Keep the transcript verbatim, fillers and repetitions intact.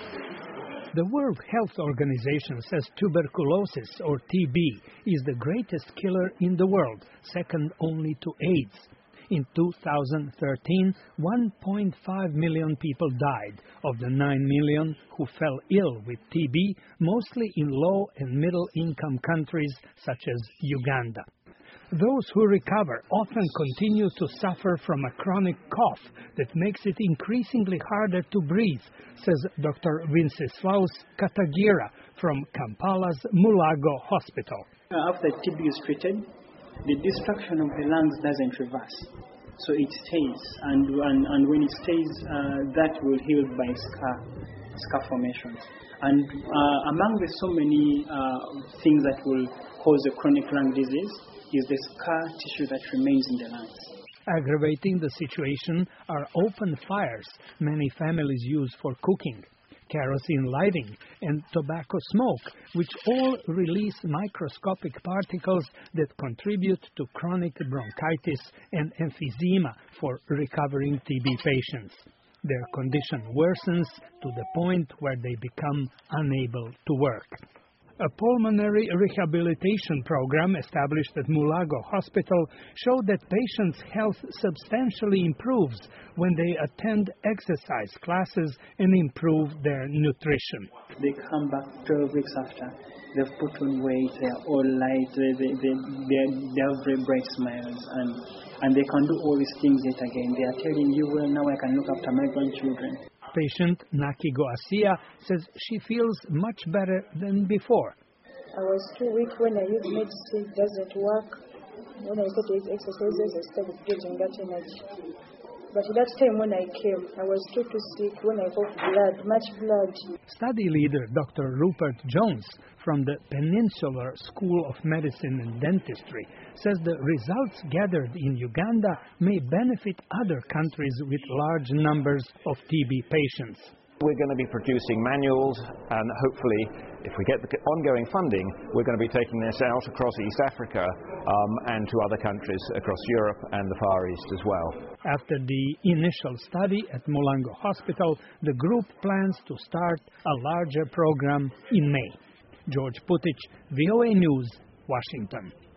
The World Health Organization says tuberculosis, or T B, is the greatest killer in the world, second only to AIDS. In two thousand thirteen, one point five million people died of the nine million who fell ill with T B, mostly in low and middle-income countries such as Uganda. Those who recover often continue to suffer from a chronic cough that makes it increasingly harder to breathe, says Doctor Wenceslaus Katagira from Kampala's Mulago Hospital. After T B is treated, the destruction of the lungs doesn't reverse. So it stays, and, and, and when it stays, uh, that will heal by scar, scar formations. And uh, among the so many uh, things that will cause a chronic lung disease is the scar tissue that remains in the lungs. Aggravating the situation are open fires many families use for cooking, kerosene lighting, and tobacco smoke, which all release microscopic particles that contribute to chronic bronchitis and emphysema for recovering T B patients. Their condition worsens to the point where they become unable to work. A pulmonary rehabilitation program established at Mulago Hospital showed that patients' health substantially improves when they attend exercise classes and improve their nutrition. They come back twelve weeks after. They've put on weight, they're all light, they, they, they, they, they have very bright smiles, and, and they can do all these things yet again. They are telling you, well, now I can look after my grandchildren. Patient Nakigo Asia says she feels much better than before. I was too weak when I used medicine, it doesn't work. When I started exercises, I started getting that energy. But that time when I came, I was too, too sick. When I got blood, much blood. Study leader Doctor Rupert Jones from the Peninsular School of Medicine and Dentistry says the results gathered in Uganda may benefit other countries with large numbers of T B patients. We're going to be producing manuals, and hopefully, if we get the ongoing funding, we're going to be taking this out across East Africa um, and to other countries across Europe and the Far East as well. After the initial study at Mulago Hospital, the group plans to start a larger program in May. George Putich, V O A News, Washington.